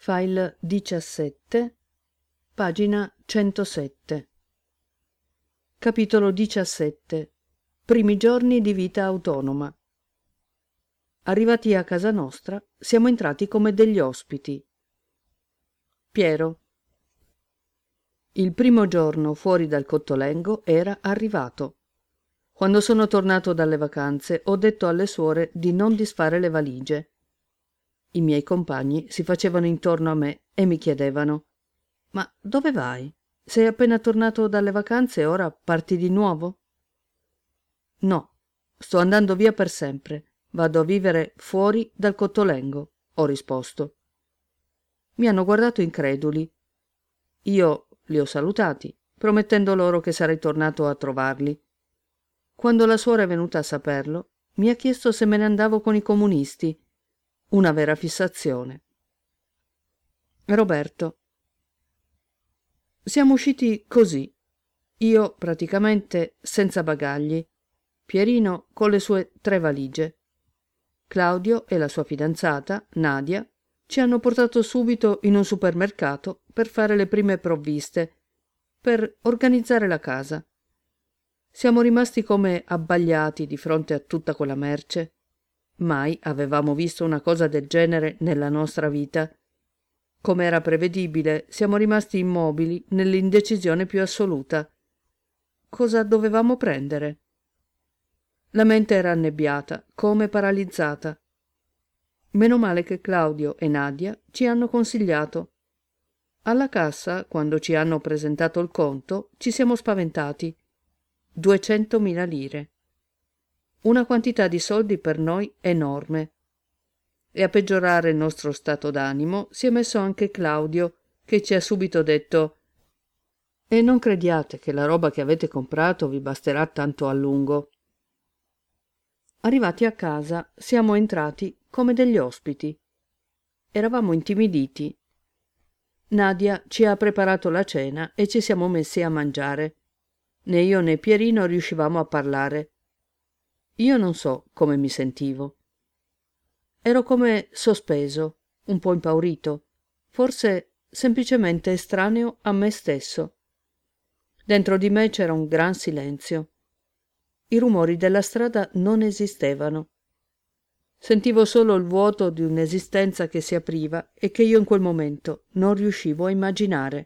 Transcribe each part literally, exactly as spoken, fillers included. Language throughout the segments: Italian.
File diciassette, pagina centosette. Capitolo diciassette. Primi giorni di vita autonoma. Arrivati a casa nostra, siamo entrati come degli ospiti. Piero. Il primo giorno fuori dal Cottolengo era arrivato. Quando sono tornato dalle vacanze ho detto alle suore di non disfare le valigie. I miei compagni si facevano intorno a me e mi chiedevano: «Ma dove vai? Sei appena tornato dalle vacanze e ora parti di nuovo?» «No, sto andando via per sempre. Vado a vivere fuori dal Cottolengo», ho risposto. Mi hanno guardato increduli. Io li ho salutati, promettendo loro che sarei tornato a trovarli. Quando la suora è venuta a saperlo, mi ha chiesto se me ne andavo con i comunisti. Una vera fissazione. Roberto. Siamo usciti così. Io praticamente senza bagagli. Pierino con le sue tre valigie. Claudio e la sua fidanzata, Nadia, ci hanno portato subito in un supermercato per fare le prime provviste, per organizzare la casa. Siamo rimasti come abbagliati di fronte a tutta quella merce. Mai avevamo visto una cosa del genere nella nostra vita. Come era prevedibile, siamo rimasti immobili nell'indecisione più assoluta. Cosa dovevamo prendere? La mente era annebbiata, come paralizzata. Meno male che Claudio e Nadia ci hanno consigliato. Alla cassa, quando ci hanno presentato il conto, ci siamo spaventati. duecentomila lire. Una quantità di soldi per noi enorme. E a peggiorare il nostro stato d'animo si è messo anche Claudio, che ci ha subito detto: «E non crediate che la roba che avete comprato vi basterà tanto a lungo». Arrivati a casa siamo entrati come degli ospiti. Eravamo intimiditi. Nadia ci ha preparato la cena e ci siamo messi a mangiare. Né io né Pierino riuscivamo a parlare. Io non so come mi sentivo. Ero come sospeso, un po' impaurito, forse semplicemente estraneo a me stesso. Dentro di me c'era un gran silenzio. I rumori della strada non esistevano. Sentivo solo il vuoto di un'esistenza che si apriva e che io in quel momento non riuscivo a immaginare.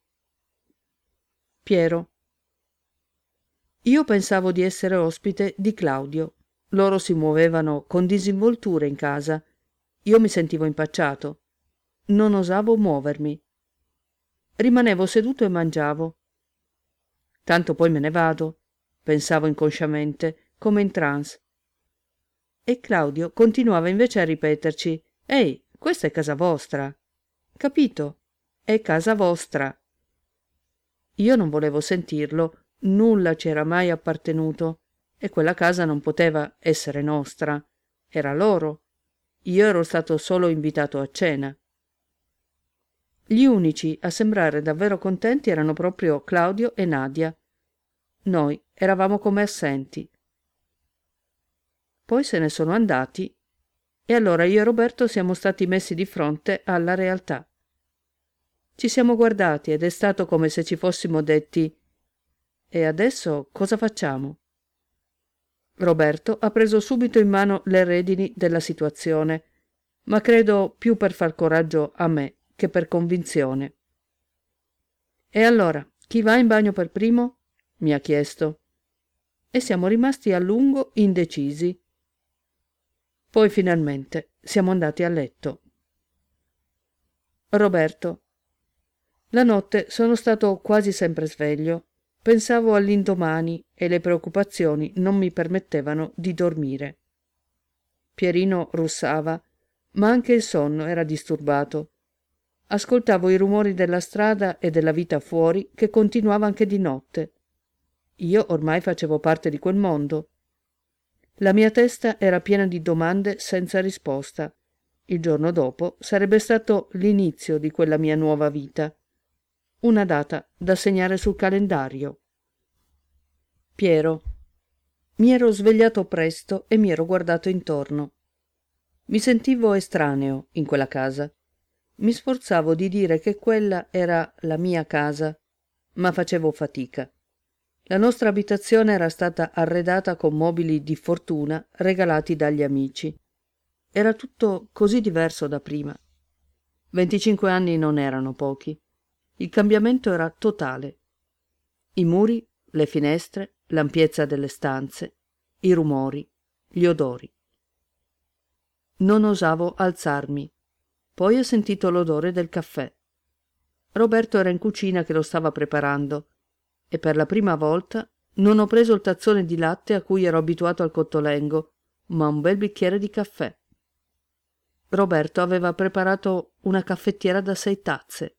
Piero. Io pensavo di essere ospite di Claudio. Loro si muovevano con disinvoltura in casa. Io mi sentivo impacciato. Non osavo muovermi. Rimanevo seduto e mangiavo. Tanto poi me ne vado, pensavo inconsciamente, come in trance. E Claudio continuava invece a ripeterci: «Ehi, questa è casa vostra. Capito? È casa vostra». Io non volevo sentirlo. Nulla ci era mai appartenuto e quella casa non poteva essere nostra. Era loro. Io ero stato solo invitato a cena. Gli unici a sembrare davvero contenti erano proprio Claudio e Nadia. Noi eravamo come assenti. Poi se ne sono andati e allora io e Roberto siamo stati messi di fronte alla realtà. Ci siamo guardati ed è stato come se ci fossimo detti: «E adesso cosa facciamo?» Roberto ha preso subito in mano le redini della situazione, ma credo più per far coraggio a me che per convinzione. «E allora, chi va in bagno per primo?» mi ha chiesto. E siamo rimasti a lungo indecisi. Poi finalmente siamo andati a letto. Roberto. La notte sono stato quasi sempre sveglio. Pensavo all'indomani e le preoccupazioni non mi permettevano di dormire. Pierino russava, ma anche il sonno era disturbato. Ascoltavo i rumori della strada e della vita fuori che continuava anche di notte. Io ormai facevo parte di quel mondo. La mia testa era piena di domande senza risposta. Il giorno dopo sarebbe stato l'inizio di quella mia nuova vita. Una data da segnare sul calendario. Piero. Mi ero svegliato presto e mi ero guardato intorno. Mi sentivo estraneo in quella casa. Mi sforzavo di dire che quella era la mia casa, ma facevo fatica. La nostra abitazione era stata arredata con mobili di fortuna regalati dagli amici. Era tutto così diverso da prima. Venticinque anni non erano pochi. Il cambiamento era totale. I muri, le finestre, l'ampiezza delle stanze, i rumori, gli odori. Non osavo alzarmi. Poi ho sentito l'odore del caffè. Roberto era in cucina che lo stava preparando e per la prima volta non ho preso il tazzone di latte a cui ero abituato al Cottolengo, ma un bel bicchiere di caffè. Roberto aveva preparato una caffettiera da sei tazze.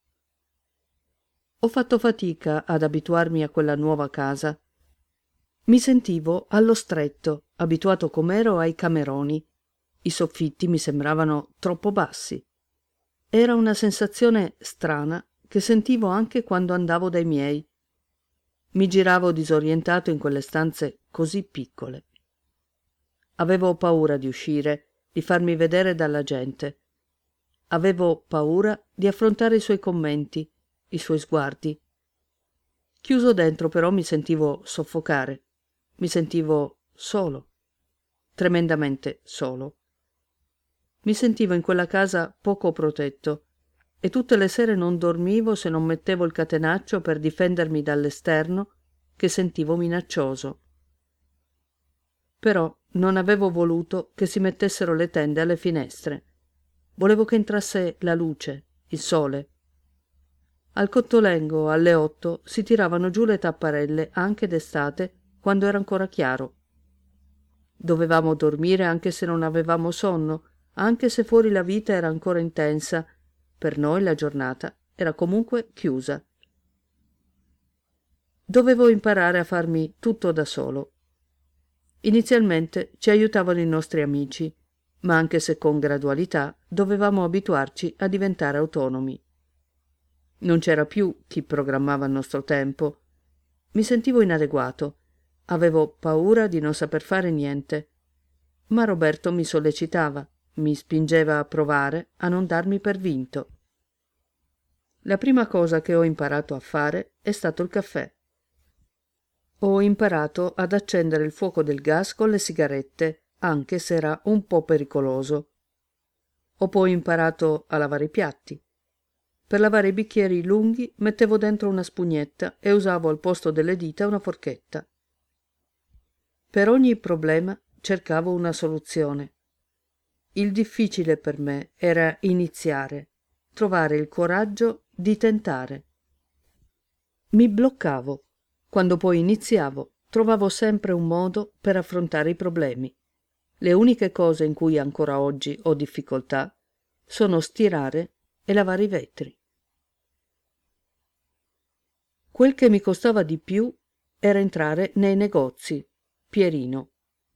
Ho fatto fatica ad abituarmi a quella nuova casa. Mi sentivo allo stretto, abituato com'ero ai cameroni. I soffitti mi sembravano troppo bassi. Era una sensazione strana che sentivo anche quando andavo dai miei. Mi giravo disorientato in quelle stanze così piccole. Avevo paura di uscire, di farmi vedere dalla gente. Avevo paura di affrontare i suoi commenti, i suoi sguardi. Chiuso dentro però mi sentivo soffocare, mi sentivo solo, tremendamente solo. Mi sentivo in quella casa poco protetto e tutte le sere non dormivo se non mettevo il catenaccio per difendermi dall'esterno che sentivo minaccioso. Però non avevo voluto che si mettessero le tende alle finestre. Volevo che entrasse la luce, il sole. Al Cottolengo alle otto si tiravano giù le tapparelle anche d'estate quando era ancora chiaro. Dovevamo dormire anche se non avevamo sonno, anche se fuori la vita era ancora intensa. Per noi la giornata era comunque chiusa. Dovevo imparare a farmi tutto da solo. Inizialmente ci aiutavano i nostri amici, ma anche se con gradualità dovevamo abituarci a diventare autonomi. Non c'era più chi programmava il nostro tempo. Mi sentivo inadeguato. Avevo paura di non saper fare niente. Ma Roberto mi sollecitava, mi spingeva a provare, a non darmi per vinto. La prima cosa che ho imparato a fare è stato il caffè. Ho imparato ad accendere il fuoco del gas con le sigarette, anche se era un po' pericoloso. Ho poi imparato a lavare i piatti. Per lavare i bicchieri lunghi mettevo dentro una spugnetta e usavo al posto delle dita una forchetta. Per ogni problema cercavo una soluzione. Il difficile per me era iniziare, trovare il coraggio di tentare. Mi bloccavo. Quando poi iniziavo, trovavo sempre un modo per affrontare i problemi. Le uniche cose in cui ancora oggi ho difficoltà sono stirare e lavare i vetri. Quel che mi costava di più era entrare nei negozi. Pierino.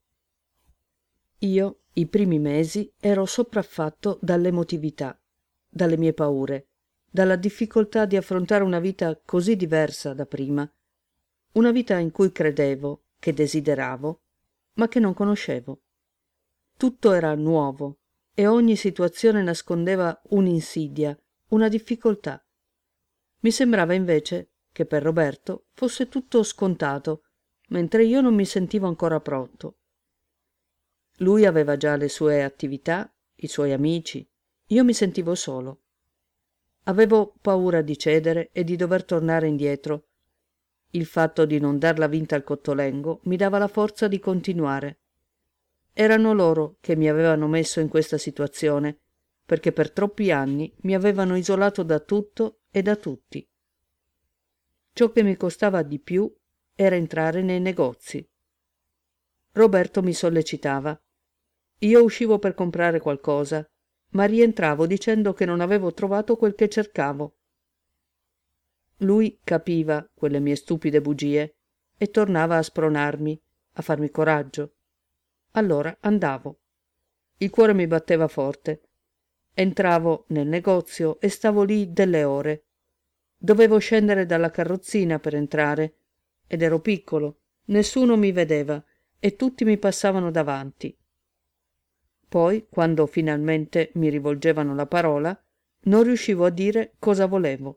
Io, i primi mesi, ero sopraffatto dall'emotività, dalle mie paure, dalla difficoltà di affrontare una vita così diversa da prima, una vita in cui credevo, che desideravo, ma che non conoscevo. Tutto era nuovo e ogni situazione nascondeva un'insidia, una difficoltà. Mi sembrava invece che per Roberto fosse tutto scontato, mentre io non mi sentivo ancora pronto. Lui aveva già le sue attività, i suoi amici, io mi sentivo solo. Avevo paura di cedere e di dover tornare indietro. Il fatto di non darla vinta al Cottolengo mi dava la forza di continuare. Erano loro che mi avevano messo in questa situazione, perché per troppi anni mi avevano isolato da tutto e da tutti. Ciò che mi costava di più era entrare nei negozi. Roberto mi sollecitava. Io uscivo per comprare qualcosa, ma rientravo dicendo che non avevo trovato quel che cercavo. Lui capiva quelle mie stupide bugie e tornava a spronarmi, a farmi coraggio. Allora andavo. Il cuore mi batteva forte. Entravo nel negozio e stavo lì delle ore. Dovevo scendere dalla carrozzina per entrare ed ero piccolo, nessuno mi vedeva e tutti mi passavano davanti. Poi, quando finalmente mi rivolgevano la parola, non riuscivo a dire cosa volevo.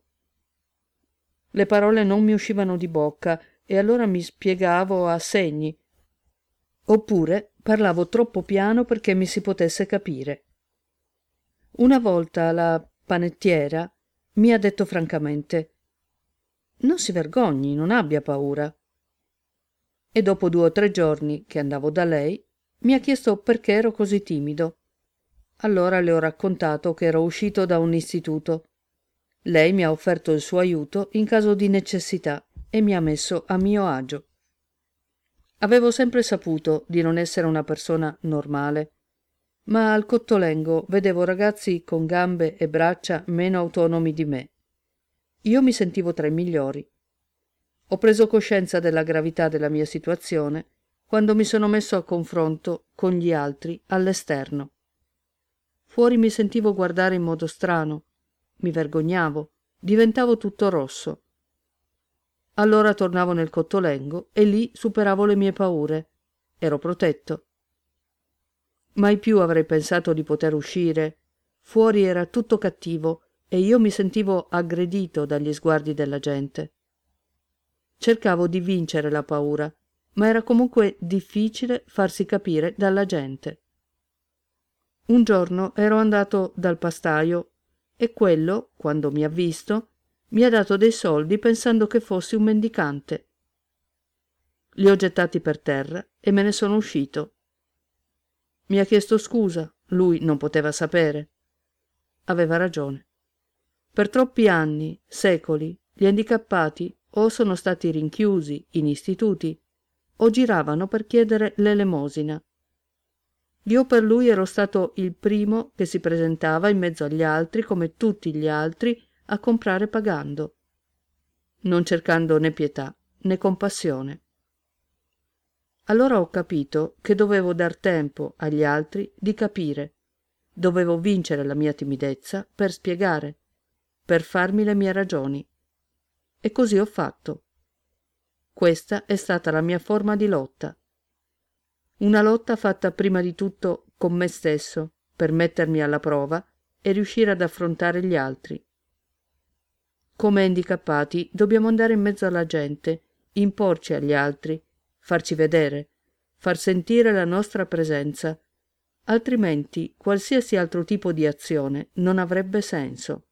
Le parole non mi uscivano di bocca e allora mi spiegavo a segni, oppure parlavo troppo piano perché mi si potesse capire. Una volta la panettiera mi ha detto francamente: «Non si vergogni, non abbia paura». E dopo due o tre giorni che andavo da lei, mi ha chiesto perché ero così timido. Allora le ho raccontato che ero uscito da un istituto. Lei mi ha offerto il suo aiuto in caso di necessità e mi ha messo a mio agio. Avevo sempre saputo di non essere una persona normale, ma al Cottolengo vedevo ragazzi con gambe e braccia meno autonomi di me. Io mi sentivo tra i migliori. Ho preso coscienza della gravità della mia situazione quando mi sono messo a confronto con gli altri all'esterno. Fuori mi sentivo guardare in modo strano, mi vergognavo, diventavo tutto rosso. Allora tornavo nel Cottolengo e lì superavo le mie paure. Ero protetto. Mai più avrei pensato di poter uscire. Fuori era tutto cattivo e io mi sentivo aggredito dagli sguardi della gente. Cercavo di vincere la paura, ma era comunque difficile farsi capire dalla gente. Un giorno ero andato dal pastaio e quello, quando mi ha visto, mi ha dato dei soldi pensando che fossi un mendicante. Li ho gettati per terra e me ne sono uscito. Mi ha chiesto scusa, lui non poteva sapere. Aveva ragione. Per troppi anni, secoli, gli handicappati o sono stati rinchiusi in istituti o giravano per chiedere l'elemosina. Io per lui ero stato il primo che si presentava in mezzo agli altri come tutti gli altri a comprare pagando, non cercando né pietà né compassione. Allora ho capito che dovevo dar tempo agli altri di capire, dovevo vincere la mia timidezza per spiegare, per farmi le mie ragioni. E così ho fatto. Questa è stata la mia forma di lotta. Una lotta fatta prima di tutto con me stesso, per mettermi alla prova e riuscire ad affrontare gli altri. Come handicappati dobbiamo andare in mezzo alla gente, imporci agli altri, farci vedere, far sentire la nostra presenza, altrimenti qualsiasi altro tipo di azione non avrebbe senso.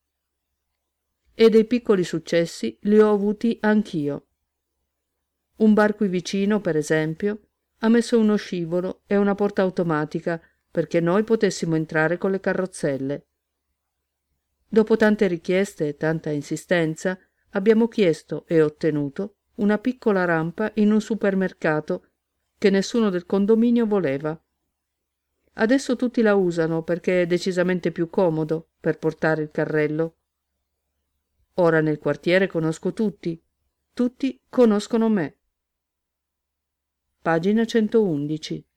E dei piccoli successi li ho avuti anch'io. Un bar qui vicino, per esempio, ha messo uno scivolo e una porta automatica perché noi potessimo entrare con le carrozzelle. Dopo tante richieste e tanta insistenza, abbiamo chiesto e ottenuto una piccola rampa in un supermercato che nessuno del condominio voleva. Adesso tutti la usano perché è decisamente più comodo per portare il carrello. Ora nel quartiere conosco tutti, tutti conoscono me. Pagina centoundici.